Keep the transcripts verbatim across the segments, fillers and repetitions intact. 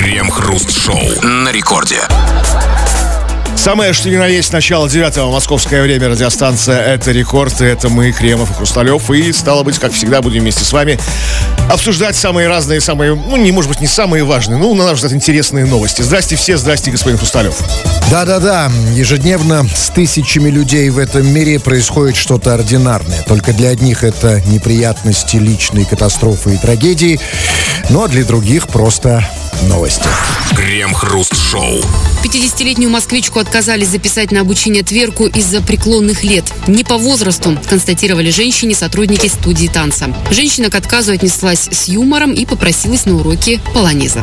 Крем-хруст-шоу на рекорде. Самое, что ни на есть, начало девятого, московское время, радиостанция «Это Рекорд», и это мы, Кремов и Хрусталев, и, стало быть, как всегда, будем вместе с вами обсуждать самые разные, самые, ну, не, может быть, не самые важные, но, на наш взгляд, интересные новости. Здрасте все, здрасте, господин Хрусталев. Да-да-да, ежедневно с тысячами людей в этом мире происходит что-то ординарное. Только для одних это неприятности, личные катастрофы и трагедии, ну а для других просто новости. Крем-хруст-шоу. пятидесятилетнюю москвичку отказались записать на обучение тверку из-за преклонных лет. Не по возрасту, констатировали женщине сотрудники студии танца. Женщина к отказу отнеслась с юмором и попросилась на уроки полонеза.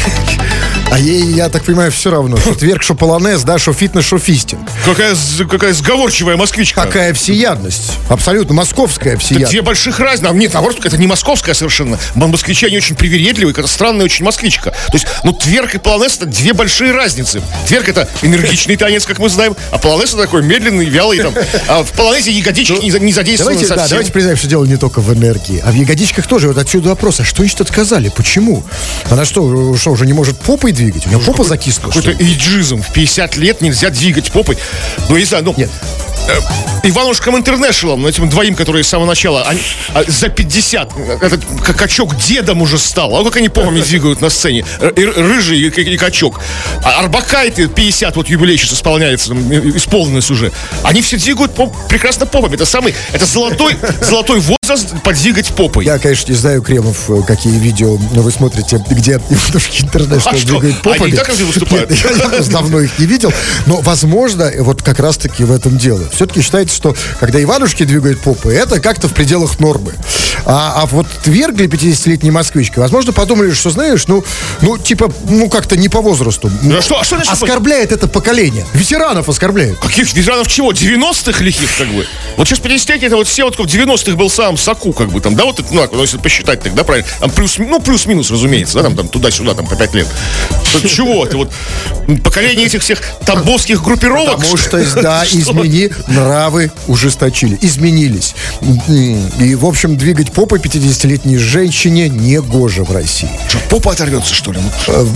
А ей, я так понимаю, все равно, что тверк, что полонез, да, что фитнес, что фистинг. Какая, какая сговорчивая москвичка. Какая всеядность. Абсолютно московская всеядность. Две больших разницы. Нет, наоборот, это не московская совершенно. Москвичи, они очень привередливые, это странная очень москвичка. То есть, ну, тверк и полонез — это две большие разницы. Тверк — это энергичный танец, как мы знаем, а полонез — это такой медленный, вялый там. А в полонезе ягодички не, не задействованы давайте, совсем. Да, давайте признаем, что дело не только в энергии, а в ягодичках тоже. Вот отсюда вопрос, а что значит отказали? Почему? Она что, что уже не может попой двигать? У нее попа закисла. Какой-то эйджизм. В пятьдесят лет нельзя двигать попой. Ну, не знаю, ну... Нет. Иванушкам Интернешнлом, ну, этим двоим, которые с самого начала, они, а, за пятьдесят, этот качок дедом уже стал. А как они попами двигают на сцене? Рыжий и, и, и качок. А Арбакайте пятьдесят, вот юбилей сейчас исполняется, исполнилось уже. Они все двигают поп, прекрасно попами. Это самый, это золотой, золотой возраст подвигать попой. Я, конечно, не знаю, Кремов, какие видео вы смотрите, где Иванушки Интернешнл а двигают попами. Они так разве выступают? Нет, я, я давно их не видел. Но, возможно, вот как раз-таки в этом дело. Все-таки считается, что когда Иванушки двигают попы, это как-то в пределах нормы. А, а вот тверк для пятидесятилетней москвички, возможно, подумали, что, знаешь, ну, ну типа, ну, как-то не по возрасту. А что, а что значит, оскорбляет это поколение. Ветеранов оскорбляет. Каких ветеранов чего? девяностых лихих, как бы? Вот сейчас пятидесятилетний, это вот все вот в девяностых был сам Соку, как бы, там, да, вот это, ну, если посчитать тогда, правильно, там плюс, ну, плюс-минус, разумеется, да, там, там туда-сюда, там, по пять лет. То чего? Это вот поколение этих всех тамбовских группировок? Потому что, да, измени, нравы ужесточили, изменились. И, в общем, двигать попой пятидесятилетней женщине не гоже в России. Что, попа оторвется, что ли?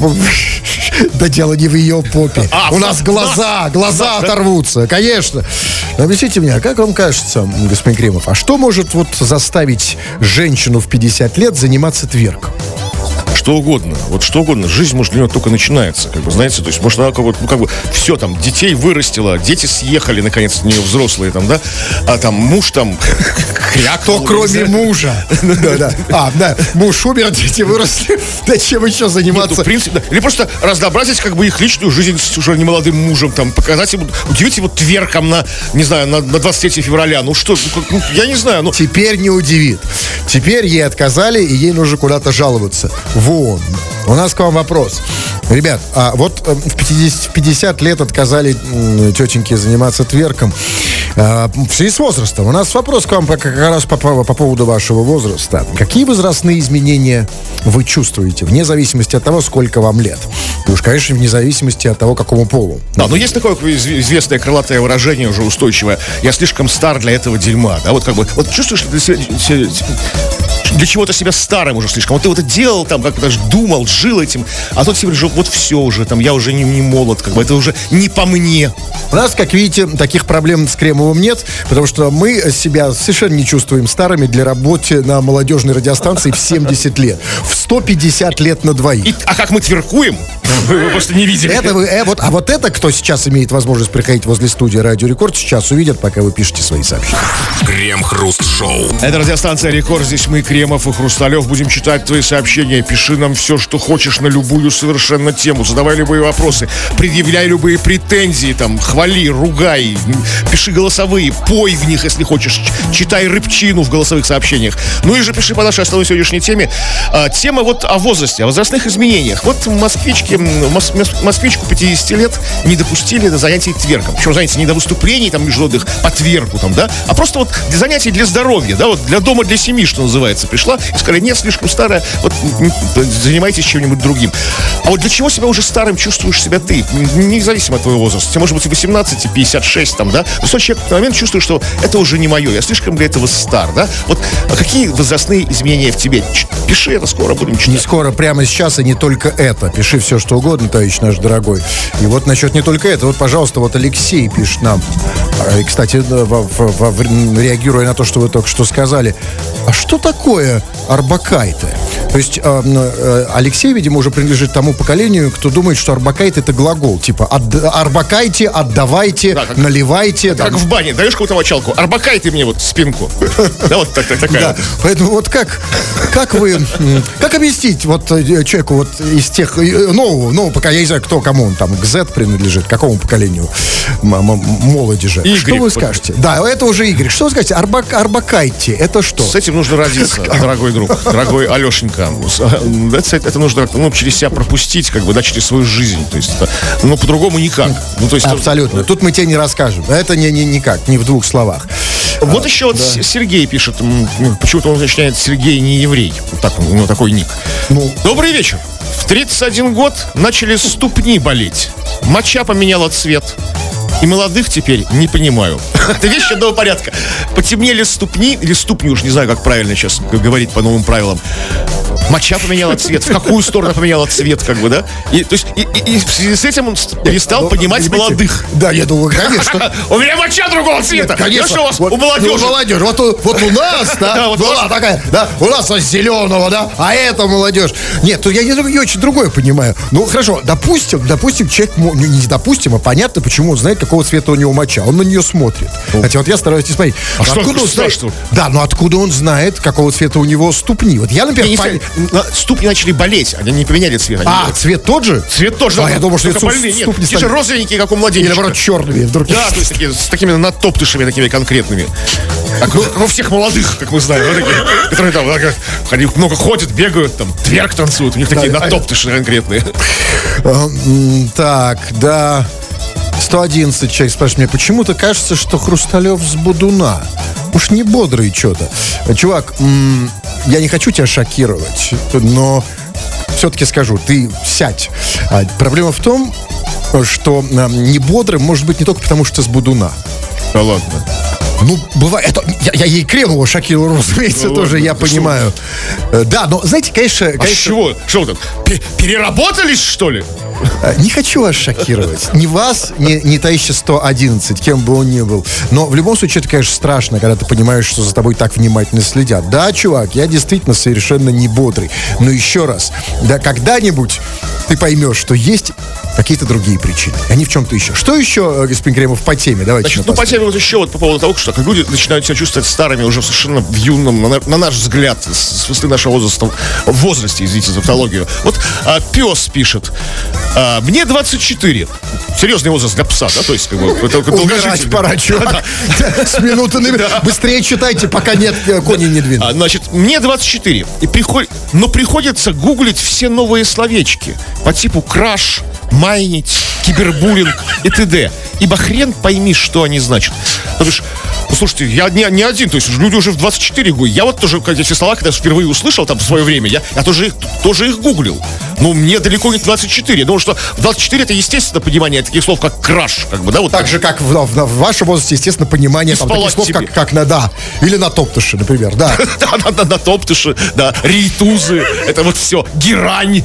Да дело не в ее попе. А, у нас глаза, глаза оторвутся, конечно. Объясните мне, как вам кажется, господин Кремов, а что может вот заставить женщину в пятьдесят лет заниматься тверком? Что угодно, вот что угодно. Жизнь, может, для нее только начинается, как бы, знаете, то есть, может, она как бы, ну, как бы, все там, детей вырастила, дети съехали, наконец, от нее взрослые там, да, а там муж там крякнул. Кто, кроме мужа. Да-да. А, да, муж умер, дети выросли, да чем еще заниматься? В принципе, да. Или просто разнообразить, как бы, их личную жизнь с уже немолодым мужем, там, показать ему, удивить его тверком на, не знаю, на, на двадцать третье февраля, ну что, ну, я не знаю, ну... Теперь не удивит. Теперь ей отказали, и ей нужно куда-то жаловаться. Вон. У нас к вам вопрос. Ребят, а вот в пятьдесят, в пятьдесят лет отказали тетеньки заниматься тверком а, в связи с возрастом. У нас вопрос к вам как раз по, по, по поводу вашего возраста. Какие возрастные изменения вы чувствуете, вне зависимости от того, сколько вам лет? И уж, конечно, вне зависимости от того, какому полу. Да, но есть такое известное крылатое выражение, уже устойчивое: я слишком стар для этого дерьма. Да, вот как бы, вот чувствуешь, для чего-то себя старым уже слишком. Вот ты вот это делал, там, как даже думал, жил этим, а тут себе вот все уже, там, я уже не, не молод, как бы, это уже не по мне. У нас, как видите, таких проблем с Кремовым нет, потому что мы себя совершенно не чувствуем старыми для работы на молодежной радиостанции в семьдесят лет. В сто пятьдесят лет на двоих. И, а как мы тверкуем? Вы просто не видели. Это вы, э, вот, а вот это, кто сейчас имеет возможность приходить возле студии Радио Рекорд, сейчас увидят, пока вы пишете свои сообщения. Крем-хруст-шоу. Это радиостанция Рекорд. Здесь мы, Кремов и Хрусталев, будем читать твои сообщения. Пиши нам все, что хочешь, на любую совершенно тему. Задавай любые вопросы. Предъявляй любые претензии. Там, хвали, ругай. Пиши голосовые. Пой в них, если хочешь. Читай рыбчину в голосовых сообщениях. Ну и же пиши по нашей основной сегодняшней теме. А, тема вот о возрасте, о возрастных изменениях. Вот москвички, мос, москвичку пятидесяти лет не допустили до занятий тверком. Причем, знаете, не до выступлений там международных по тверку, там, да, а просто вот для занятий для здоровья, да, вот для дома, для семьи, что называется, пришла и сказали: нет, слишком старая, вот занимайтесь чем-нибудь другим. А вот для чего себя уже старым чувствуешь себя ты? Независимо от твоего возраста. Тебе может быть и восемнадцать, и пятьдесят шесть там, да? Но человек в этот момент чувствует, что это уже не мое. Я слишком для этого стар, да? Вот а какие возрастные изменения в тебе? Ч- Пиши это, скоро будем читать. Не скоро, прямо сейчас, и не только это. Пиши все, что угодно, товарищ наш дорогой. И вот насчет не только это. Вот, пожалуйста, вот Алексей пишет нам. И, кстати, во- во- во- реагируя на то, что вы только что сказали. А что такое арбакайте? То есть э, э, Алексей, видимо, уже принадлежит тому поколению, кто думает, что арбакайте это глагол. Типа отд- арбакайте, отдавайте, Да, как- наливайте. Как там. в бане, даешь кому-то мочалку, арбакай ты мне вот спинку. Да, вот так- так- такая Да, вот. поэтому вот как, как вы, м, как объяснить вот э, человеку вот из тех, э, нового, ну, пока я не знаю, кто кому он там, к Z принадлежит, какому поколению м- м- молоди же. Игорь. Что вы скажете? Да, это уже Игорь. Что вы скажете? Арбак, арбакайте, это что? С этим нужно родиться, дорогой друг, дорогой Алешенька. Это, это нужно ну, через себя пропустить, как бы, да, через свою жизнь. То есть, это, ну, по-другому никак. Ну, то есть, Абсолютно. Тут мы тебе не расскажем. Это не, не никак, не в двух словах. Вот еще вот С- Сергей пишет, м, почему-то он начинает Сергей не еврей. Вот так, у него такой ник. Ну. Добрый вечер. В тридцать один год начали ступни болеть. Моча поменяла цвет. И молодых теперь не понимаю. Это вещь одного порядка. Потемнели ступни, или ступни, уж не знаю, как правильно сейчас говорить по новым правилам. Моча поменяла цвет. В какую сторону поменяла цвет, как бы, да? И, то есть, и, и- и в связи с этим он с- перестал Ну, понимать понимаете, молодых. Да, я думаю, конечно. У меня моча другого цвета. Конечно. Ну что у вас, Вот, у молодежи? ну, молодежь. Вот, у- вот у нас, да, Да, вот у была вас- такая, да, у нас вот зеленого, да, а это молодежь. Нет, тут я не, не очень другое понимаю. Ну, хорошо, допустим, допустим, человек, мо- не, не допустим, а понятно, почему он знает, какого цвета у него моча. Он на нее смотрит. Хотя вот я стараюсь не смотреть. А что откуда он знает? страшного? Да, но откуда он знает, какого цвета у него ступни? Вот я, например, Я не пон- знаю, на- ступни начали болеть, они не поменяли цвет. они- А, цвет тот же? Цвет тоже. А, я думал, что только это больные. Нет, ступни те же стали- розовенькие, как у Или, младенчика. наоборот, черными вдруг. Да, то есть такие, с такими натоптышами такими конкретными. Как, у- как у всех молодых, как мы знаем, да, такие, которые там так, они много ходят, бегают, там, тверк танцуют, у них такие Да, натоптыши конкретные. А, м, Так, да. сто одиннадцать человек спрашивает меня, почему-то кажется, что Хрусталев с Будуна. Уж не бодрый что-то. Чувак, м, я не хочу тебя шокировать, но все-таки скажу, ты сядь. А, проблема в том, что а, не бодрым может быть не только потому, что с Будуна. Да ладно. Ну, бывает. Это, я, я ей Кремова шокировал, разумеется, Ну, тоже, ладно, я ты понимаю. Э, Да, но, знаете, конечно... А с конечно чего? Что вы там, пе- переработались, что ли? Э, Не хочу вас шокировать. Ни вас, ни, ни товарища сто одиннадцать, кем бы он ни был. Но в любом случае это, конечно, страшно, когда ты понимаешь, что за тобой так внимательно следят. Да, чувак, я действительно совершенно не бодрый. Но еще раз, да, когда-нибудь ты поймешь, что есть какие-то другие причины. Они в чем-то еще. Что еще, э, господин Кремов, по теме? Давайте. Значит, ну, по теме вот еще вот по поводу того, что как люди начинают себя чувствовать старыми уже совершенно в юном, на, на наш взгляд, с высоты нашего возраста, в возрасте, извините за тавтологию. Вот а, пес пишет, а, мне двадцать четыре. Серьезный возраст для пса, да, то есть как бы это Умирать долгожитель. пора, чувак. С минуты на минуту. Быстрее читайте, пока нет, э, кони не двинут. А, значит, мне двадцать четыре. И приход... Но приходится гуглить все новые словечки по типу краш, майнить, кибербуллинг и т.д. Ибо хрен пойми, что они значат. То бишь, ну, слушайте, я не, не один, то есть люди уже в двадцать четыре гуглят. Я вот тоже, как эти слова, когда впервые услышал там в свое время, я, я тоже, их, тоже их гуглил. Но мне далеко не двадцать четыре. Я думал, что в двадцать четыре это, естественно, понимание таких слов, как краш, как бы, да, вот Так же, как в, в- в вашем возрасте, естественно, понимание там, таких спалось слов, тебе. как, как на «да». Или на топтыши, например, да. Да, да, да, да, топтыши, да, рейтузы, это вот все, герань,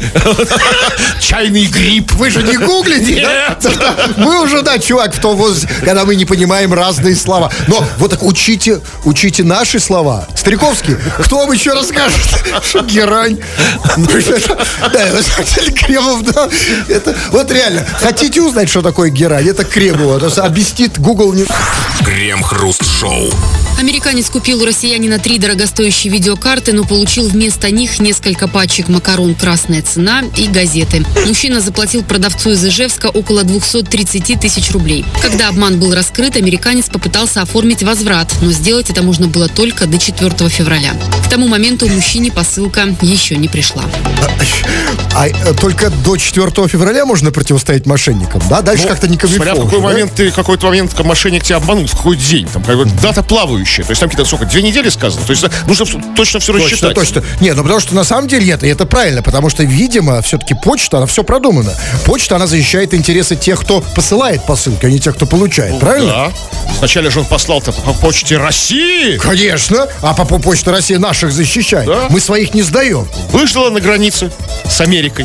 чайный гриб. Вы же не гуглите, да? Нет. Мы уже, да, чувак, в том возрасте, когда мы не понимаем разные слова. Но вот так учите, учите наши слова. Стариковский, кто вам еще расскажет, что герань? Да, на самом деле, Кремов, да, это, вот реально, хотите узнать, что такое герань? Это Кремова, то есть объяснит Google не... Крем-хруст-шоу. Американец купил у россиянина три дорогостоящие видеокарты, но получил вместо них несколько пачек макарон «Красная цена» и газеты. Мужчина заплатил продавцу из Ижевска около двести тридцать тысяч рублей. Когда обман был раскрыт, американец попытался оформить возврат, но сделать это можно было только до четвёртого февраля. К тому моменту мужчине посылка еще не пришла. А э, только до четвёртого февраля можно противостоять мошенникам, да? Дальше Ну, как-то не камильфо смотря в уже, какой да? момент ты, какой-то момент как мошенник тебя обманул, в какой день. Там как бы дата плавающая. То есть там какие-то, сколько, две недели сказано. То есть нужно в- точно все Точно, рассчитать. точно. Не, ну потому что на самом деле нет, и это правильно, потому что, видимо, все-таки почта, она все продумана. Почта, она защищает интересы тех, кто посылает посылки, а не тех, кто получает, правильно? Да. Сначала же он послал-то по почте России. Конечно. А по по почте России наших защищает. Да. Мы своих не сдаем. Выждала на границе с Америкой.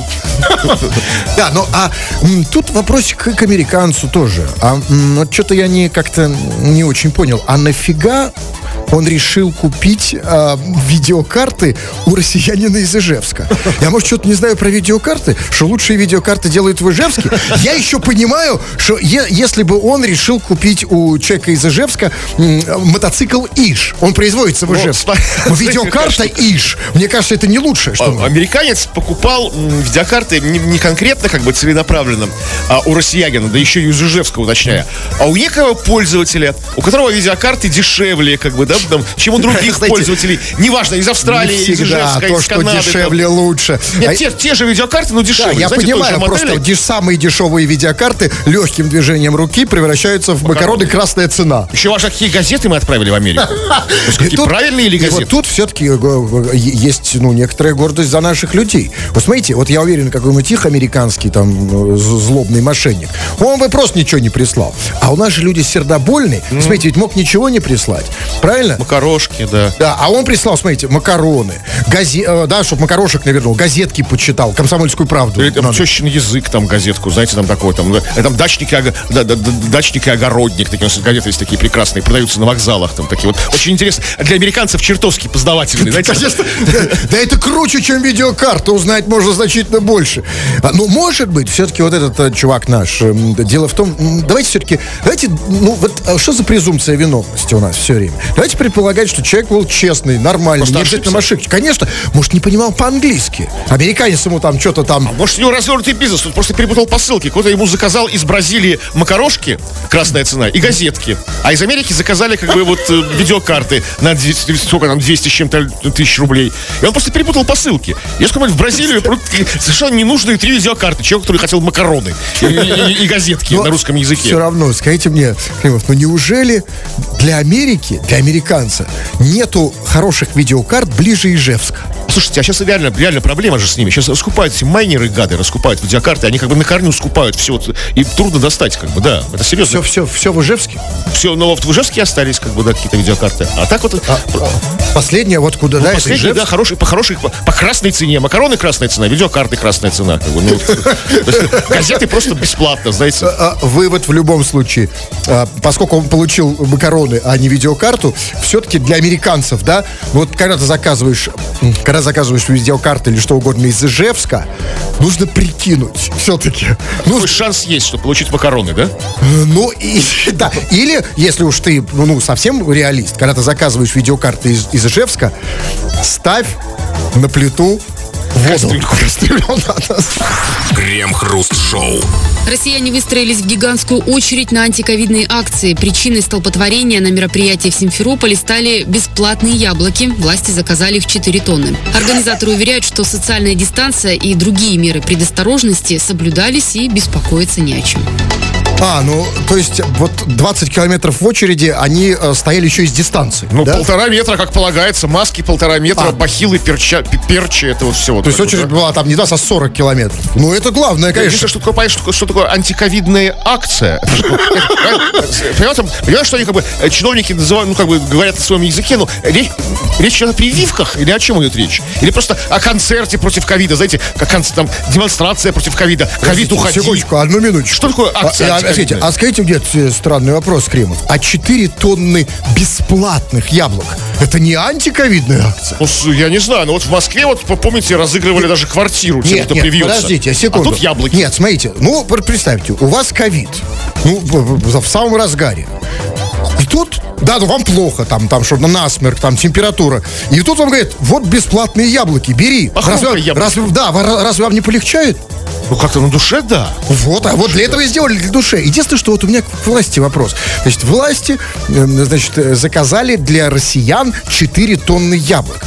Да, ну а м, тут вопросик к американцу тоже. А м, вот что-то я не как-то не очень понял. А нафига он решил купить а, видеокарты у россиянина из Ижевска? Я, может, что-то не знаю про видеокарты, что лучшие видеокарты делают в Ижевске. Я еще понимаю, что е- если бы он решил купить у человека из Ижевска м, мотоцикл Иж, он производится в Ну, Ижевске. сма- Но видеокарта Иж, мне кажется, это не лучшее, что А, мы- Американец покупал м, видеокарты не, не конкретно, как бы целенаправленно, а у россиянина, да еще и из Ижевска, уточняя, а у некого пользователя, у которого видеокарты дешевле, как бы, да, там, чем у других Знаете, пользователей. Неважно, из Австралии, не из всегда Ижевска, то, из что Канады. там. дешевле, лучше. Нет, А- те, те же видеокарты, но Да, дешевле. я Знаете, той понимаю, же просто модели. деш- самые дешевые видеокарты легким движением руки превращаются в макароны «Красная цена». Еще важно, какие газеты мы отправили в Америку. То есть, И какие тут- правильные или и вот газеты? тут все-таки есть, ну, некоторая гордость за наших людей. Вот смотрите, вот я уверен, какой-нибудь их американский там э, з- злобный мошенник, он бы просто ничего не прислал. А у нас же люди сердобольные. Смотрите, ведь мог ничего не прислать. Правильно? Макарошки, да. Да, а он прислал, смотрите, макароны, газе, э, да, чтобы макарошек навернул, газетки почитал, «Комсомольскую правду». Или там Надо. тещин язык, там газетку, знаете, там такой, там, да, там дачник и, ого- да, да, да, дачник и огородник, такие у нас газеты есть такие прекрасные, продаются на вокзалах, там такие вот, очень интересно, для американцев чертовски познавательные, знаете. Конечно, да, да это круче, чем видеокарта, узнать можно значительно больше. А, ну, может быть, все-таки вот этот э, чувак наш, эм, дело в том, м, давайте все-таки, давайте, ну, вот а что за презумпция виновности у нас все время? Давайте предполагать, что человек был честный, нормальный, Просто не обязательно ошибся. ошибки. Конечно, может, не понимал по-английски. Американец ему там что-то там... Может, у него развернутый бизнес, тут просто перепутал посылки. Кто-то ему заказал из Бразилии макарошки, красная цена, и газетки. А из Америки заказали, как бы, вот, э, видеокарты на двести, сколько там, двести с чем-то тысяч рублей. И он просто перепутал посылки. Я сказал, в Бразилию просто совершенно ненужные три видеокарты. Человек, который хотел макароны и, и- и газетки на русском языке. Все равно, скажите мне, Климов, ну неужели для Америки, для американца, нету хороших видеокарт ближе Ижевска? Слушайте, а сейчас реально, реально проблема же с ними. Сейчас раскупают эти майнеры, гады, раскупают видеокарты, они как бы на корню скупают все. Вот, и трудно достать, как бы, да. Это серьезно. Все, все, все в Ижевске? Все, но вот в Ижевске остались, как бы, да, какие-то видеокарты. А так вот... А, а, последняя, вот куда, да, это Последний, Ижевск? да, хороший, по хорошей, по, по красной цене. Макароны красная цена, видеокарты красная цена. Как бы, ну, то есть газеты просто бесплатно, знаете. А, вывод в любом случае, а, поскольку он получил макароны, а не видеокарту, все-таки для американцев, да, вот когда ты заказываешь, м, когда заказываешь видеокарты или что угодно из Ижевска, нужно прикинуть все-таки. Ну, Какой шанс есть, чтобы получить макароны, да? ну, и, да. Или, если уж ты, ну, ну, совсем реалист, когда ты заказываешь видеокарты из, из Ижевска, ставь на плиту воду. Кастрюлю надо. Крем-хруст-шоу. Россияне выстроились в гигантскую очередь на антиковидные акции. Причиной столпотворения на мероприятии в Симферополе стали бесплатные яблоки. Власти заказали их четыре тонны. Организаторы уверяют, что социальная дистанция и другие меры предосторожности соблюдались и беспокоиться не о чем. А, ну, то есть вот двадцать километров в очереди, они э, стояли еще из дистанции, Ну, да? полтора метра, как полагается, маски полтора метра, А. бахилы, перча, пи- перчи, это вот все. То есть очередь была там не двадцать, а сорок километров. Ну, это главное, конечно. Конечно, что такое, понимаешь, что такое, что такое антиковидная акция? Это же, ну, это, Понимаешь, там, понимаешь, что они как бы, э, чиновники называют, ну, как бы говорят на своем языке, ну, речь, речь идет о прививках или о чем идет речь? Или просто о концерте против ковида, знаете, как конц- там демонстрация против ковида, ковид уходи. Секундочку, одну минуточку. Что такое акция А, а, антиковидная? скажите, а скажите мне э, странный вопрос, Кремов. А четыре тонны бесплатных яблок, это не антиковидная акция? Ну, с- я не знаю, но вот в Москве, вот, помните, разыгрывали даже квартиру тем, Нет, кто нет, привьется. подождите, секунду. А тут яблоки. Нет, смотрите, ну, пр- представьте, у вас ковид, ну, в, в- в самом разгаре. И тут, да, ну вам плохо, там, там, что насморк, там, температура. И тут вам говорят, вот бесплатные яблоки, бери. Похрумкай Разве, яблоки. разве- да, ва- разве вам не полегчает? Ну, как-то на душе, да. Вот, а вот для этого и сделали, для души. Единственное, что вот у меня к власти вопрос. Значит, власти, э, значит, э, заказали для россиян четыре тонны яблок.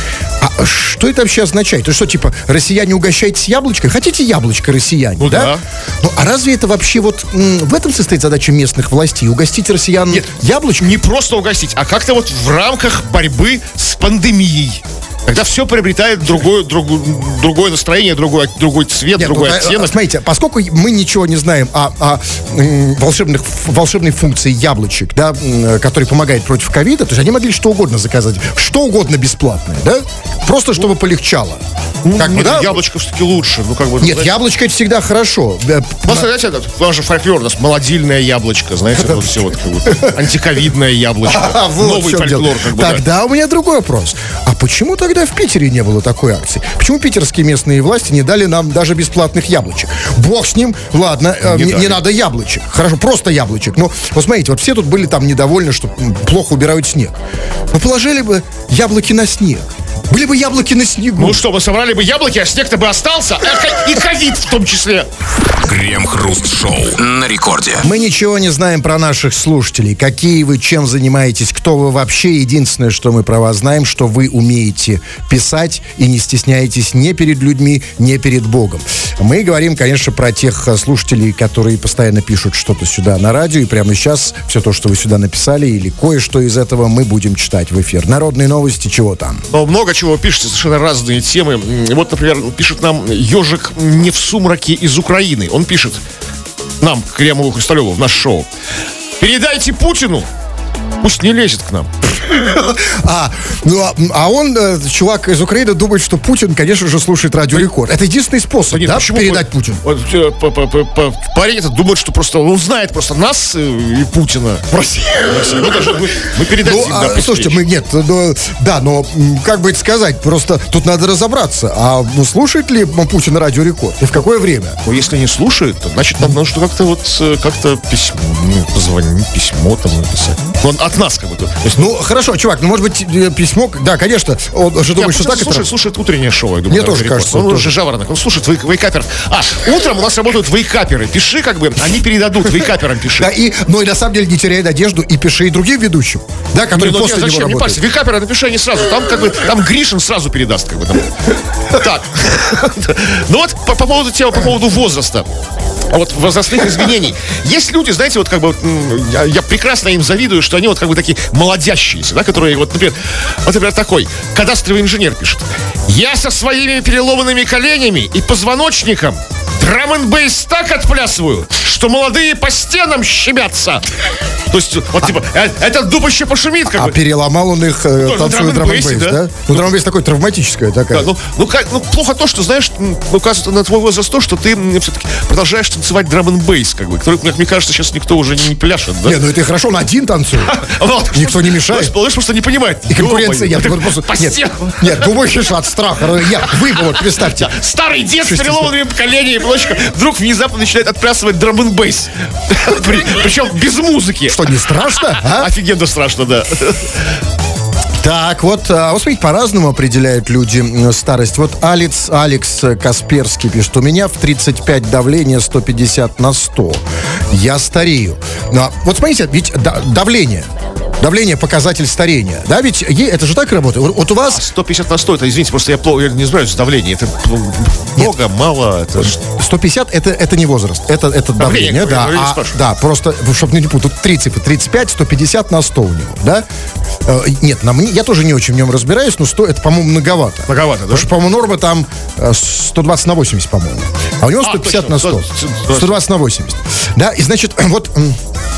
А что это вообще означает? То что, типа, россияне угощаетесь яблочкой? Хотите яблочко, россияне, Ну да? да. Ну, а разве это вообще вот м, в этом состоит задача местных властей? Угостить россиян Нет. яблочком? Не просто угостить, а как-то вот в рамках борьбы с пандемией. Когда все приобретает другое, другое, другое настроение, другой, другой цвет, Нет, другой ну, а, оттенок. смотрите, поскольку мы ничего не знаем о, о, м, волшебных, волшебной функции яблочек, да, м, который помогает против ковида, то есть они могли что угодно заказать, что угодно бесплатное, да? Просто чтобы полегчало. Как бы, Нет, да? яблочко все-таки лучше. Ну, как бы, Нет, знаете, яблочко это всегда хорошо. Э, у нас, знаете, это, у нас же фольклор, у нас молодильное яблочко, знаете, вот все вот, как бы, антиковидное яблочко. А, вот в Новый чем фольклор, дело. как бы, да. Тогда у меня другой вопрос. А почему тогда в Питере не было такой акции? Почему питерские местные власти не дали нам даже бесплатных яблочек? Бог с ним, ладно, э, Не не, дали. не надо яблочек. Хорошо, просто яблочек. Но, вот смотрите, вот все тут были там недовольны, что м, плохо убирают снег. Но положили бы яблоки на снег. Были бы яблоки на снегу. Ну что, мы собрали бы яблоки, а снег-то бы остался, а ко- и ковид в том числе. Крем-хруст-шоу на рекорде. Мы ничего не знаем про наших слушателей. Какие вы, чем занимаетесь, кто вы вообще. Единственное, что мы про вас знаем, что вы умеете писать и не стесняетесь ни перед людьми, ни перед Богом. Мы говорим, конечно, про тех э, слушателей, которые постоянно пишут что-то сюда на радио. И прямо сейчас все то, что вы сюда написали, или кое-что из этого мы будем читать в эфир. Народные новости, чего там? Но много чего вы пишете, совершенно разные темы. М, Вот, например, пишет нам ежик не в сумраке из Украины. Он пишет нам, Кремову Хрусталеву, в наш шоу: передайте Путину, пусть не лезет к нам. А, ну, а, а он, э, чувак из Украины, думает, что Путин, конечно же, слушает Радио Рекорд. Это единственный способ, Нет, да, почему передать вы- Путину. Вот, э, п- п- п- п- Парень этот думает, что просто он знает просто нас э, и Путина. Прости. Ну, даже мы, мы передадим. Ну, да, а, при слушайте, встрече. мы нет, ну, да, но м, как бы это сказать, просто тут надо разобраться, а ну, слушает ли м, Путин Радио Рекорд и в какое время? Ну, если не слушает, то значит нам нужно как-то вот э, как-то письмо, ну, позвонить, письмо там написать. Он от нас как бы. То есть, Ну, хорошо, чувак, ну, может быть, э, письмо, да, конечно, он же Я думает, что так слушает, это... слушает утреннее шоу, я думаю. Мне да, тоже Рекорд. кажется, Он тоже. уже жаворонок, он слушает вейк- вейкаперов. А, утром у нас работают вейкаперы. Пиши, как бы, они передадут, вейкаперам пиши. Да, и, но и на самом деле не теряй надежду и пиши и другим ведущим, да, которые Не, ну, после нет, него зачем? Не работают. парься, вейкапера напиши они сразу. Там как бы, там Гришин сразу передаст, как бы там. Так. Ну вот по, по поводу темы, по поводу возраста. Вот возрастных изменений. Есть люди, знаете, вот как бы вот, м, я, я прекрасно им завидую, что они вот как бы такие молодящиеся, да, которые вот, например, вот, например, такой кадастровый инженер пишет: я со своими переломанными коленями и позвоночником драм-н-бейс так отплясываю, что молодые по стенам щемятся. То есть, вот типа, э, этот дуб еще пошумит, как А бы. переломал он их, э, Ну, танцуя на драм-н-бейсе, драм-н-бейс, да? да? Ну, драм-н-бейс такой травматическая такая. Да, ну, ну, как, ну, плохо то, что, знаешь, м, ну, кажется, на твой возраст то, что ты все-таки продолжаешь танцевать драм-н-бейс, как бы, который, как мне кажется, сейчас никто уже не, не пляшет, да? Не, ну это и хорошо, он один танцует. Вот. Никто не мешает. Малыш просто не понимает. И конкуренции нет. Ё-моё, Вот просто- по Нет, стенам. нет, думаешь, что от страха. Я, вы бы вот представьте. Старый дед с переломанными коленями, плочка, вдруг внезапно начинает отплясывать драм-н-бейс. При- Причем без музыки. Что, не страшно? А? Офигенно страшно, да. Так, вот, а, вот смотрите, по-разному определяют люди м, старость. Вот Алекс, Алекс Касперский пишет: у меня в тридцать пять давление сто пятьдесят на сто. Я старею. Ну, а вот смотрите, ведь да- давление. Давление — показатель старения. Да, ведь е- это же так работает. Вот вот у вас сто пятьдесят на сто, это, извините, просто я, плохо, я не разбираюсь в давлении. Это ну, много, мало, это ж- сто пятьдесят это, это не возраст, это, это Давление, давление, да. я не А, спрашиваю. да, просто, чтобы не путать, тут три цифры, тридцать пять, сто пятьдесят на сто у него, да? Э, Нет, на мне, я тоже не очень в нем разбираюсь, но сто это, по-моему, многовато. Многовато, да? Потому что, по-моему, норма там э, сто двадцать на восемьдесят, по-моему. А у него А, сто пятьдесят точно, на сто. сто- сто двадцать на восемьдесят. Да, и значит, вот... м,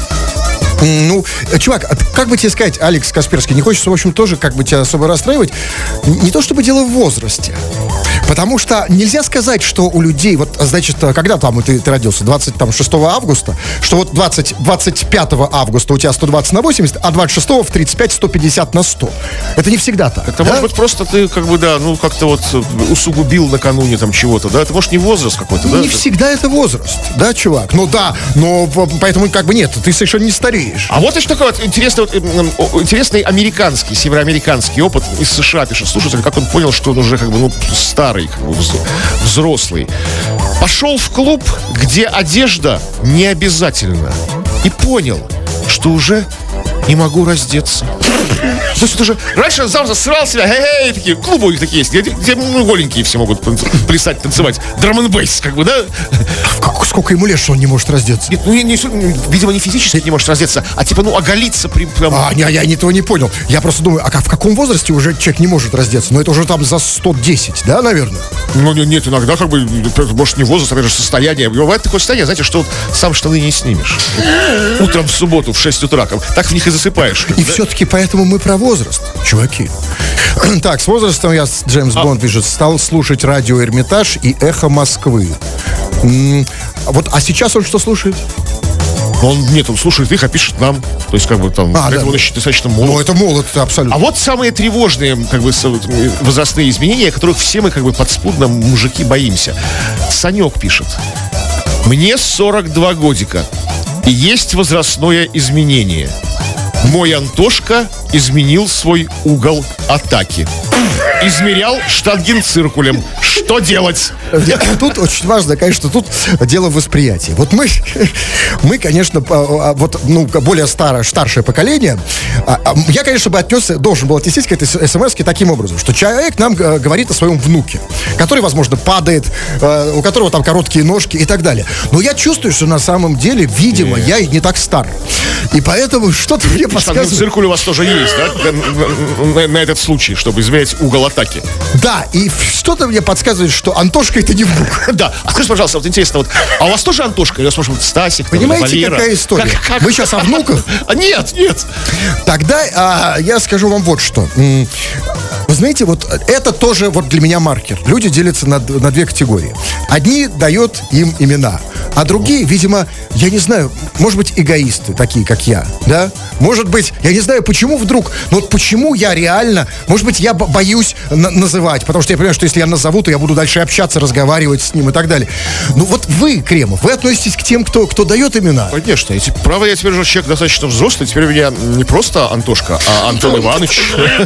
м, Ну, э, чувак, а как бы тебе сказать, Алекс Касперский, не хочется, в общем, тоже как бы тебя особо расстраивать. Н- Не то чтобы дело в возрасте. Потому что нельзя сказать, что у людей, вот, значит, когда там ты, ты родился, двадцать шестого августа, что вот двадцать, двадцать пятого августа у тебя сто двадцать на восемьдесят, а двадцать шестого в тридцать пять сто пятьдесят на сто. Это не всегда так. Это да? может быть просто ты как бы, да, ну как-то вот э, усугубил накануне там чего-то, да? Это может не возраст какой-то, да? Не Это- всегда это возраст, да, чувак? Ну да, но п- поэтому как бы нет, ты совершенно не стареешь. А вот еще такой вот интересный, вот, м, о- интересный американский, североамериканский опыт из США пишет слушатель, как он понял, что он уже как бы, ну, старый, как бы, вз- взрослый. Пошел в клуб, где одежда не обязательна. И понял, что уже не могу раздеться. То есть это же раньше зам засрал себя, эй, такие клубы у них такие есть, где, где ну, голенькие все могут плясать, танцевать. Драм-н-бейс, как бы, да? Как, сколько ему лет, что он не может раздеться? Нет, ну, не, не, видимо, не физически не может раздеться, а типа, ну, оголиться при... Прям... А, не, я этого не понял. Я просто думаю, а как, в каком возрасте уже человек не может раздеться? Ну, это уже там за сто десять, да, наверное? Ну, нет, иногда, как бы, может, не возраст, а даже состояние. Бывает такое состояние, знаете, что вот сам штаны не снимешь. Утром в субботу в шесть утра, так в них и засыпаешь. И да? все-таки поэтому мы про возраст, чуваки. Так, с возрастом я, Джеймс а... Бонд пишет, стал слушать радио «Эрмитаж» и «Эхо Москвы». М-м, вот, а сейчас он что слушает? Он, нет, он слушает их, а пишет нам. То есть, как бы там, а, да. он еще достаточно молод. Ну, это молод, это абсолютно. А вот самые тревожные, как бы, возрастные изменения, которых все мы, как бы, подспудно, мужики, боимся. Санек пишет. Мне сорок два годика, и есть возрастное изменение. Мой Антошка изменил свой угол атаки. Измерял штангенциркулем. Что делать? Тут очень важно, конечно, тут дело в восприятии. Вот мы, мы, конечно, вот, ну, более старое, старшее поколение, я, конечно, бы отнес, должен был отнестись к этой смс-ке таким образом, что человек нам говорит о своем внуке, который, возможно, падает, у которого там короткие ножки и так далее. Но я чувствую, что на самом деле, видимо, я и не так стар. И поэтому что-то мне подсказывает. Циркуль у вас тоже есть, да? На, на этот случай, чтобы измерять угол атаки. Да, и что-то мне подсказывает, что Антошка это не внук. Да. А скажи, пожалуйста, вот интересно, вот, а у вас тоже Антошка? Или у вас, может быть, Стасик? Понимаете, Валера? Какая история? Как, как? Мы сейчас о внуках? А, нет, нет. Тогда а, я скажу вам вот что. Вы знаете, вот это тоже вот для меня маркер. Люди делятся на, на две категории. Одни дают им имена, а другие, видимо, я не знаю, может быть, эгоисты, такие, как я, да? Может быть, я не знаю, почему вдруг, но вот почему я реально, может быть, я боюсь на- называть, потому что я понимаю, что если я назову, то я буду дальше общаться, разговаривать с ним и так далее. Ну вот вы, Кремов, вы относитесь к тем, кто, кто дает имена? Конечно. И, право, я теперь уже человек достаточно взрослый, теперь у меня не просто Антошка, а Антон Иванович.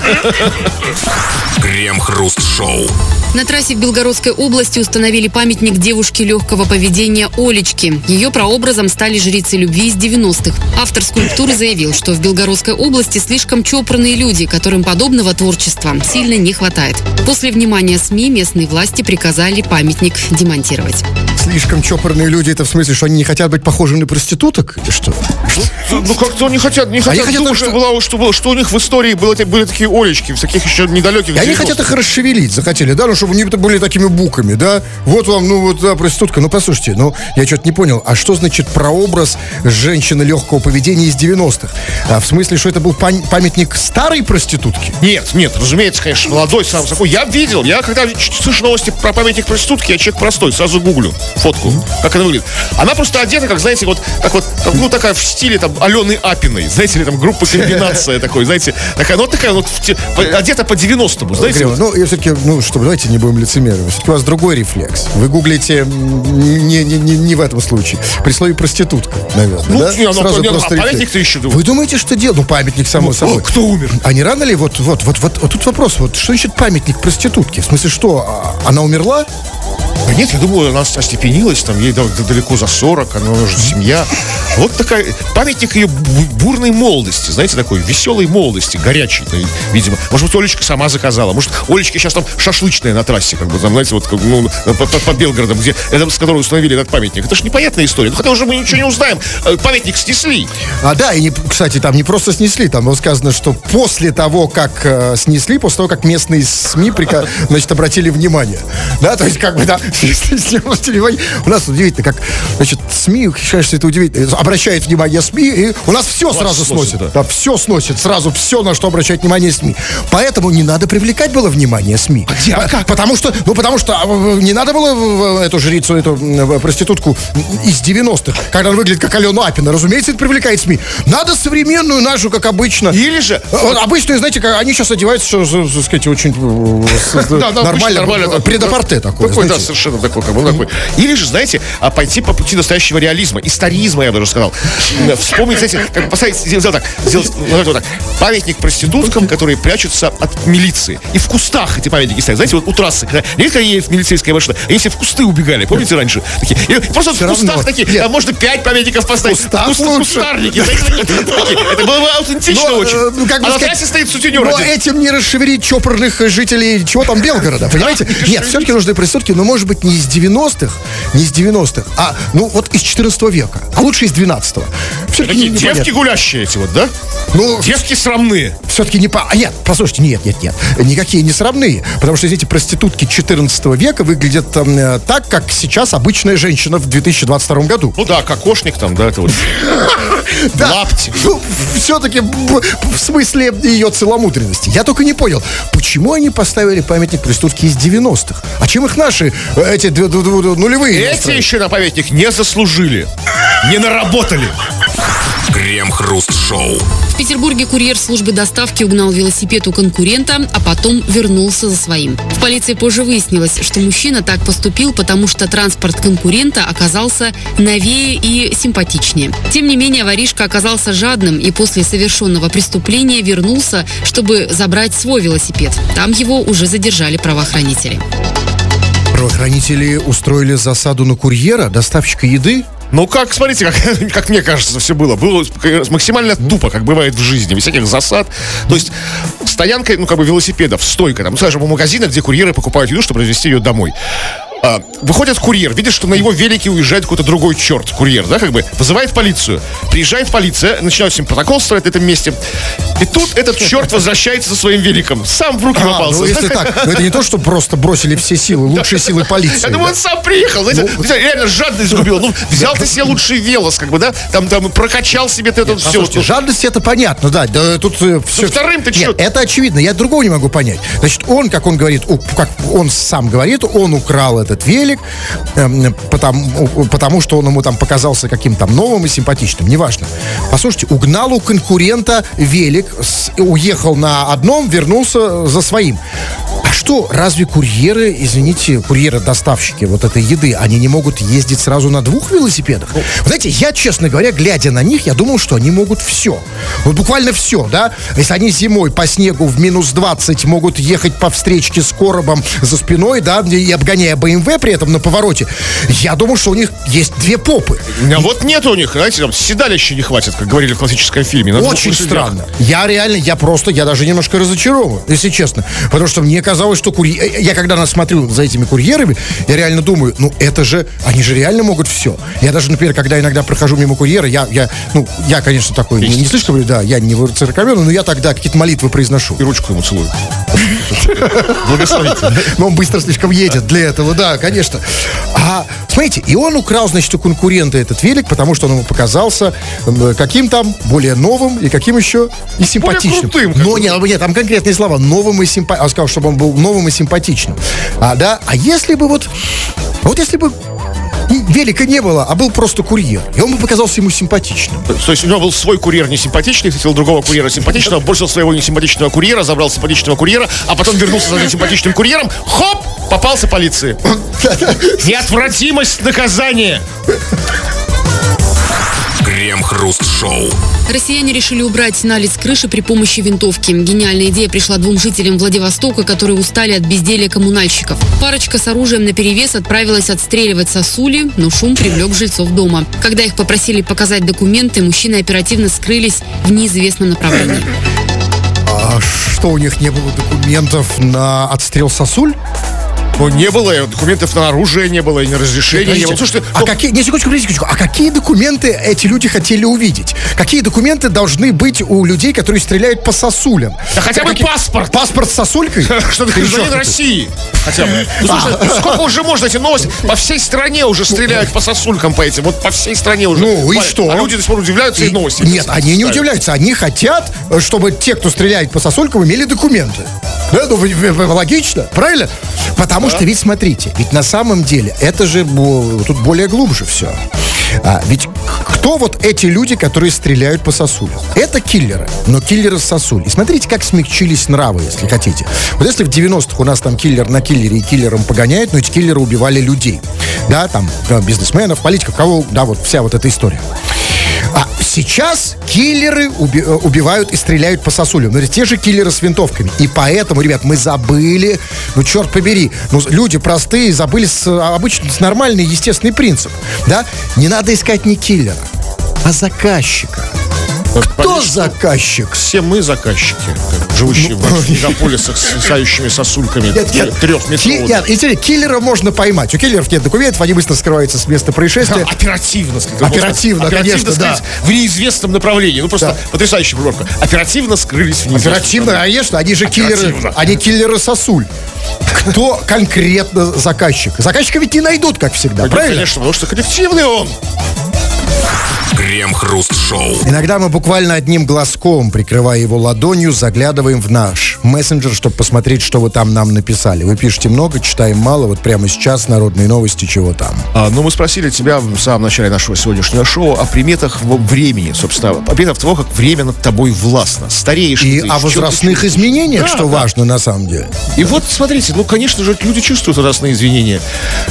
Крем-хруст-шоу. На трассе в Белгородской области установили памятник девушке легкого поведения Олечке. Ее прообразом стали жрицы любви из девяностых. Автор скульптуры заявил, что в Белгородской области слишком чопорные люди, которым подобного творчества сильно не хватает. После внимания СМИ местные власти приказали памятник демонтировать. Слишком чопорные люди, это в смысле, что они не хотят быть похожи на проституток? Или что? Ну, ну как-то не хотят, не хотят, хотят думать, что... что, было, что, было, что у них в истории были, были такие Олечки, в таких еще недалеких. И они хотят их расшевелить, захотели, да, ну, чтобы они были такими буками, да. Вот вам, ну, вот, да, проститутка. Ну, послушайте, ну, я что-то не понял, а что значит прообраз женщины легкого поведения из девяностых? А, в смысле, что это был пам- памятник старой проститутки? Нет, нет, разумеется, конечно, молодой сам собой. Я видел, я когда слышу новости про памятник проститутки, я человек простой, сразу гуглю фотку, как она выглядит. Она просто одета, как, знаете, вот, как вот, как, ну, такая в стиле, там, Алены Апиной, знаете, или там группа комбинация такой, знаете, такая, ну, вот такая вот, одета по девяностому, знаете. Криво, вот. Ну, я все-таки, ну, что, давайте не будем лицемерить. Все-таки у вас другой рефлекс. Вы гуглите не, не, не, не в этом случае. При слове проститутка, наверное, ну, да? Не, Сразу ну, просто а памятник-то еще думаю. Вы думаете, что делать? Ну, памятник, само ну, собой. О, кто умер? А не рано ли, вот, вот, вот, вот, вот тут вопрос, вот, что значит памятник проститутке? В смысле, что, она умерла? Да нет, я думаю, она остепенилась, там, ей далеко за сорок, она уже семья. Вот такая, памятник ее бурной молодости, знаете, такой веселой молодости, горячей, видимо. Может быть, Олечка сама заказала, может, Олечке сейчас там шашлычная на трассе, как бы, там, знаете, вот, ну, под, под Белгородом, где, с которой установили этот памятник. Это же непонятная история, ну, хотя уже мы ничего не узнаем, памятник снесли. А, да, и, кстати, там не просто снесли, там было сказано, что после того, как э, снесли, после того, как местные СМИ, прика... значит, обратили внимание, да, то есть, как бы, да, у нас удивительно, как, значит, СМИ, конечно, это удивительно, обращает внимание СМИ, и у нас все сразу сносит. Да. Да, все сносит, сразу все, на что обращает внимание СМИ. Поэтому не надо привлекать было внимание СМИ. А где? А как? Потому что, ну, потому что не надо было эту жрицу, эту проститутку из девяностых, когда она выглядит как Алена Апина, разумеется, это привлекает СМИ. Надо современную нашу, как обычно. Или же... Обычную, знаете, как они сейчас одеваются, что, так сказать, очень нормально, предапорте такое. Такой, да, совершенно совершенно такой, как бы, ну, такой. Или же, знаете, а, пойти по пути настоящего реализма, историзма, я бы даже сказал. Вспомнить, знаете, как бы поставить, сделать так, сделать вот так, памятник проституткам, которые прячутся от милиции. И в кустах эти памятники стоят. Знаете, вот у трассы, когда редко едет милицейская машина, они все в кусты убегали, помните раньше? Такие. И просто Все в кустах равно. такие, Нет. а можно пять памятников поставить. В кустах Куст- лучше. Кустарники. знаете, такие, такие. Это было бы аутентично Но, очень. э, ну, как бы А на сказать, трассе стоит сутенер Но один. этим не расшевелить чопорных жителей, чего там, Белгорода, понимаете? Нет, все-таки нужны проститутки, но, может быть, не из девяностых, не из девяностых, а, ну, вот из четырнадцатого века, а лучше из двенадцатого. Все-таки Такие непонятно. девки гулящие эти вот, да? Ну, Девки срамные. все-таки не по... А, нет, послушайте, нет, нет, нет. Никакие не срамные. Потому что эти проститутки четырнадцатого века выглядят э, так, как сейчас обычная женщина в две тысячи двадцать втором году. Ну да, кокошник там, да, это вот. Лапти. Ну, все-таки в смысле ее целомудренности. Я только не понял, почему они поставили памятник проститутки из девяностых? А чем их наши, э, эти д- д- д- нулевые? Эти настроили? еще на памятник не заслужили. Не наработали. Крем-хруст-шоу. В Петербурге курьер службы доставки угнал велосипед у конкурента, а потом вернулся за своим. В полиции позже выяснилось, что мужчина так поступил, потому что транспорт конкурента оказался новее и симпатичнее. Тем не менее, воришка оказался жадным и после совершенного преступления вернулся, чтобы забрать свой велосипед. Там его уже задержали правоохранители. Правоохранители устроили засаду на курьера, доставщика еды. Ну, как, смотрите, как, как мне кажется, все было. Было максимально тупо, как бывает в жизни, без всяких засад. То есть стоянка, ну, как бы велосипедов, стойка, там, ну, скажем, у магазина, где курьеры покупают еду, чтобы развезти ее домой. А, выходит курьер, видит, что на его велике уезжает какой-то другой черт, курьер, да, как бы, вызывает полицию. Приезжает полиция, начинают с ним протокол строить на этом месте. И тут этот черт возвращается со своим великом. Сам в руки А, попался. ну, если так, ну, это не то, что просто бросили все силы, лучшие силы полиции. Я думаю, он да. сам приехал, знаете, Ну, реально жадность сгубил. Ну, взял ты себе лучший велос, как бы, да, там, там прокачал себе ты это все. Послушайте, жадность это понятно, да, да тут все. вторым-то чё? Это очевидно, я другого не могу понять. Значит, он, как он говорит, у- как он сам говорит, он украл этот велик, эм, потому, у- потому что он ему там показался каким-то там новым и симпатичным, неважно. Послушайте, угнал у конкурента велик, с- уехал на одном, вернулся за своим. А что, разве курьеры, извините, курьеры-доставщики вот этой еды, они не могут ездить сразу на двух велосипедах? Вы знаете, я, честно говоря, глядя на них, я думал, что они могут все. Вот буквально все, да? Если они зимой по снегу в минус двадцать могут ехать по встречке с коробом за спиной, да, и обгоняя бэ эм вэ при этом на повороте, я думал, что у них есть две попы. А вот нет у них, знаете, там седалища не хватит, как говорили в классическом фильме. На двух Очень лошадях. странно. Я реально, я просто, я даже немножко разочарован, если честно. Потому что мне казалось, что курьер... Я когда нас смотрю за этими курьерами, я реально думаю, ну это же, они же реально могут все. Я даже, например, когда иногда прохожу мимо курьера, я, я ну, я, конечно, такой, не, не слишком, да, я не церковен, но я тогда какие-то молитвы произношу. И ручку ему целую. Благословите. Но он быстро слишком едет для этого, да, конечно. А, смотрите, и он украл, значит, у конкурента этот велик, потому что он ему показался м, каким там более новым и каким еще и симпатичным. крутым, как Но бы. нет, нет, там конкретные слова. Новым и симпатичным. Он сказал, чтобы он был новым и симпатичным. А, да, а если бы вот, вот если бы велика не было, а был просто курьер, и он бы показался ему симпатичным. То есть у него был свой курьер несимпатичный, хотел другого курьера симпатичного, бросил своего несимпатичного курьера, забрал симпатичного курьера, а потом вернулся за несимпатичным курьером, хоп, попался полиции. Неотвратимость наказания. Крем-хруст-шоу. Россияне решили убрать наледь с крыши при помощи винтовки. Гениальная идея пришла двум жителям Владивостока, которые устали от безделья коммунальщиков. Парочка с оружием наперевес отправилась отстреливать сосули, но шум привлек жильцов дома. Когда их попросили показать документы, мужчины оперативно скрылись в неизвестном направлении. А что, у них не было документов на отстрел сосуль? Ну, не было, и документов на оружие не было, и на разрешение не было. Слушайте, а ну, какие, не, секундочку, не, секундочку, а какие документы эти люди хотели увидеть? Какие документы должны быть у людей, которые стреляют по сосулям? да хотя бы Какие- паспорт. Паспорт с сосулькой? Что ты гражданин России? Хотя бы. Ну, слушай, ну, сколько уже можно эти новости? По всей стране уже стреляют по сосулькам по этим. Вот по всей стране уже. Ну, и Валя, что? А люди до сих пор удивляются и, новости. Нет, они не ставят. удивляются. Они хотят, чтобы те, кто стреляет по сосулькам, имели документы. Да, ну, в- в- в- логично, правильно? Потому что, ведь смотрите, ведь на самом деле, это же бо- тут более глубже все. А, ведь кто вот эти люди, которые стреляют по сосулям? Это киллеры, но киллеры с сосуль. И смотрите, как смягчились нравы, если хотите. Вот если в девяностых у нас там киллер на киллере и киллером погоняют, но эти киллеры убивали людей. Да, там бизнесменов, политиков, кого, да, вот вся вот эта история. А сейчас киллеры уби- убивают и стреляют по сосулям. Но те же киллеры с винтовками. И поэтому, ребят, мы забыли, ну, черт побери, ну, люди простые забыли с, обычно с нормальный естественный принцип. Да? Не надо искать не киллера, а заказчика. Кто заказчик? Все мы заказчики, живущие Ну, в мегаполисах с сающими сосульками Нет, нет. трехметровыми. Ки- нет, интересно, киллера можно поймать. У киллеров нет документов, они быстро скрываются с места происшествия. Оперативно, скрылись. Оперативно, конечно, да. скрылись в неизвестном направлении. Ну, просто Да. потрясающая формулировка. Оперативно скрылись в неизвестном Оперативно, направлении. конечно, они же киллеры, Оперативно. они киллеры сосуль. Кто конкретно заказчик? Заказчика ведь не найдут, как всегда, Ну, правильно? конечно, потому что коллективный он. Крем-хруст-шоу. Иногда мы буквально одним глазком, прикрывая его ладонью, заглядываем в наш мессенджер, чтобы посмотреть, что вы там нам написали. Вы пишете много, читаем мало. Вот прямо сейчас народные новости, чего там. А, ну, мы спросили тебя в самом начале нашего сегодняшнего шоу о приметах во- времени, собственно, о приметах того, как время над тобой властно. Стареешь И ты, о в чем ты возрастных чувствуешь? изменениях, Да, что да. важно на самом деле. И вот, смотрите, ну, конечно же, люди чувствуют возрастные извинения.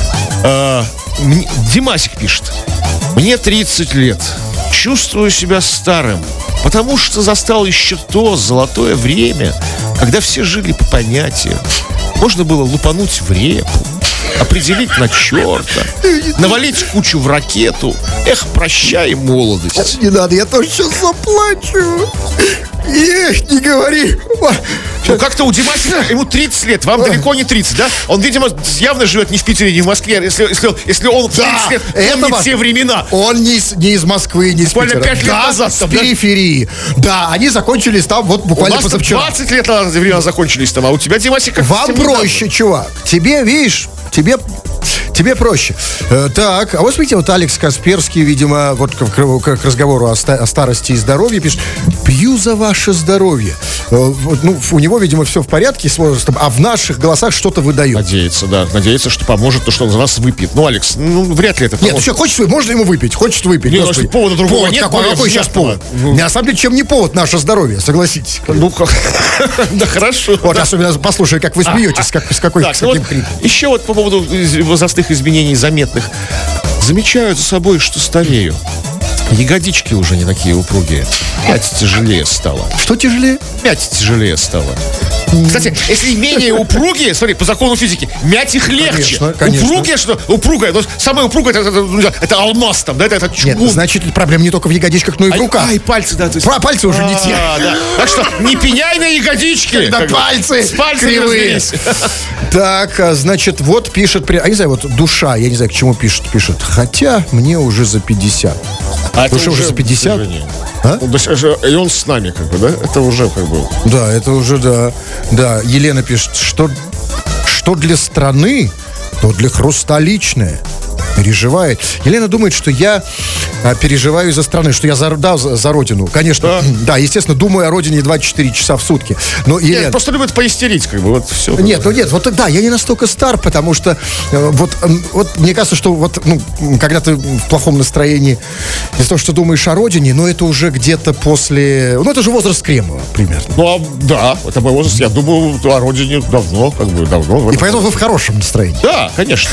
А, мне- Димасик пишет. Мне тридцать лет. Чувствую себя старым, потому что застал еще то золотое время, когда все жили по понятиям. Можно было лупануть в репу, определить на черта, навалить кучу в ракету. Эх, прощай, молодость. Не надо, я тоже сейчас заплачу. Эх, не говори. Ну, как-то у Димасика, ему тридцать лет, вам далеко не тридцать, да? Он, видимо, явно живет не в Питере, не в Москве. Если, если, если он в тридцать лет помнит этого- все времена. Он не из, не из Москвы, не из Буквально Питера. пять лет Да, назад с там, да? периферии. Да, они закончились там вот У буквально нас позавчера. двадцать лет назад времена закончились там, а у тебя, Димасик, как Вам проще, чувак. Тебе, видишь, тебе, тебе проще. Э, так, а вот смотрите, вот Алекс Касперский, видимо, вот к, к- к разговору о, ста- о старости и здоровье пишет: пью за ваше здоровье. Э, вот, ну, у него, видимо, все в порядке с возрастом, а в наших голосах что-то выдает. Надеется, да. Надеется, что поможет то, что он за нас выпьет. Ну, Алекс, ну, вряд ли это Нет, ну поможет. что, хочешь, можно ему выпить? Хочет выпить. Не, ну, Господи. если повода другого нет, какой, ну, какой сейчас внятного. повод? Ну. На самом деле, чем не повод наше здоровье, согласитесь. Ну, как... да, хорошо. Вот, да. особенно послушай, как вы смеетесь, как, с, какой, Так, с ну каким вот криком. еще вот по поводу из- возрастных изменений заметных. Замечаю за собой, что старею. Ягодички уже не такие упругие. Мять тяжелее стало. Что тяжелее? Мять тяжелее стало. Кстати, если менее упругие, смотри, по закону физики, мять их легче. Конечно, конечно. Упругие, что упругая, но самое упругое, это, это, это, это алмаз там, да, это, это Нет, чугун. значит, проблема не только в ягодичках, но и в Ай, руках. ай, пальцы, да. То есть... Про пальцы уже не те. А, да. Так что не пеняй на ягодички. Когда как бы. пальцы С пальцами кривые. разберись. Так, а, значит, вот пишет, при- а не знаю, вот душа, я не знаю, к чему пишет, пишет. Хотя мне уже за пятьдесят. А это Душе уже за пятьдесят? движение. А? Ну, то есть, это- и он с нами, как бы, да? Это уже как бы... Да, это уже, да. Да, Елена пишет, что, что для страны, то для хрусталичное. Переживает. Елена думает, что я а, переживаю за страны, что я за, да, за, за родину. Конечно, да. естественно, думаю о родине двадцать четыре часа в сутки. Но, Елена... Нет, просто любят поистерить, как бы, вот все. Нет, ну нет, вот да, я не настолько стар, потому что э, вот, м, вот мне кажется, что вот, ну, м, когда ты в плохом настроении из-за того, что думаешь о родине, но это уже где-то после, ну это же возраст Кремова примерно. Ну, а, да, это мой возраст. Я думаю о родине давно, как бы, давно. И поэтому вы в хорошем настроении. Да, конечно.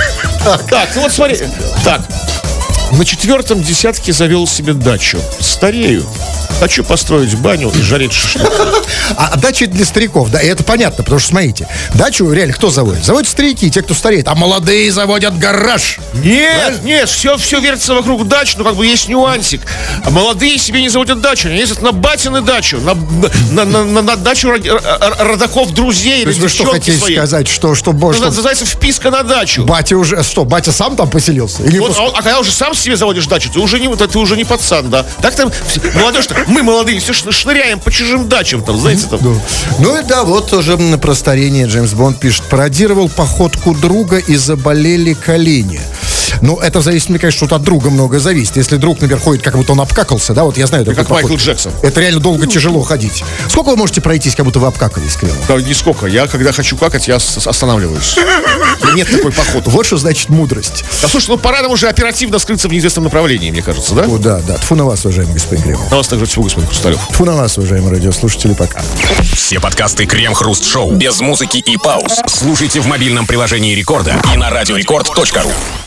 Так, ну вот смотри. Так, на четвертом десятке завел себе дачу. Старею. Хочу построить баню и жарить шашлык. А, а дача для стариков, да, и это понятно, потому что, смотрите, дачу реально кто заводит? Заводят старики, те, кто стареет, а молодые заводят гараж. Нет, нет, все, все вертится вокруг дач, но как бы есть нюансик. А молодые себе не заводят дачу, они ездят на батины дачу, на, на, на, на, на дачу род- р- р- родаков друзей То или есть вы что девчонки хотите своей. сказать, что, что, бо- Ну, что называется вписка на дачу. батя уже, что, батя сам там поселился? Или Вот, пус- а, он- а когда уже сам себе заводишь дачу, ты уже не, ты уже не пацан, да. Так там все- молодежь, мы молодые, все шныряем по чужим дачам, там, знаете, там. Ну и да, вот тоже м, про старение Джеймс Бонд пишет. Пародировал походку друга и заболели колени. Но это зависит, мне кажется, что от друга много зависит. Если друг, например, ходит, как будто он обкакался, да, вот я знаю... Как Майкл Джексон. Это реально долго, тяжело ходить. Сколько вы можете пройтись, как будто вы обкакались, Кремов? Да, нисколько. Я, когда хочу какать, я с- останавливаюсь. Нет такой походки. Вот что значит мудрость. Да слушай, ну пора нам уже оперативно скрыться в неизвестном направлении, мне кажется, да? О, да, да. Тьфу на вас, уважаемый господин Кремов. На вас также всего, господин Хрусталев. Тьфу на вас, уважаемые радиослушатели, пока. Все подкасты Крем-Хруст Шоу без музыки и пауз слушайте в мобильном приложении Рекорда и на радиорекорд точка ру.